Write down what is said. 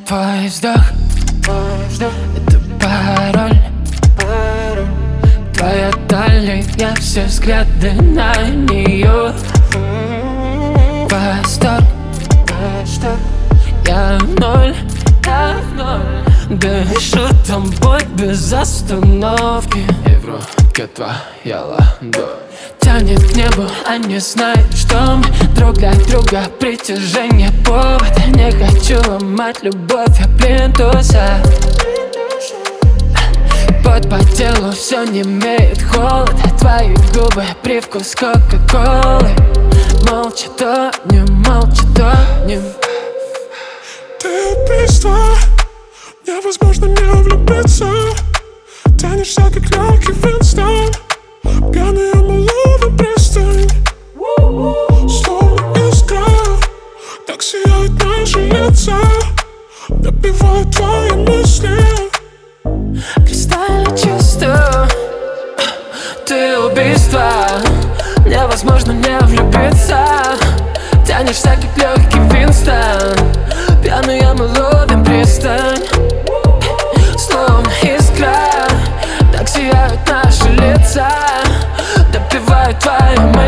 Твой вздох — это пароль. Твоя талия, все взгляды на нее. Восторг, я в ноль. Дышу тобой без остановки. И в руке твоя ладонь тянет к небу, они знают, что мы друг для друга притяжение, повод. Не хочу ломать любовь, я плинтуса. Пот по телу, все не имеет холод. Твои губы, привкус кока-колы. Молча тонем, молча тонем. Ты убийство, невозможно не влюбиться. Тянешься, как легкий Винстон. Пьяные мы ловим пристань. Словно искра, так сияют наши лица. Добивают твои мысли. Кристально чисто. Ты убийство, невозможно не влюбиться. Тянешься, как легкий Винстон. Пьяные мы ловим пристань. Словно искра, так сияют наши лица. Допивают твои мысли.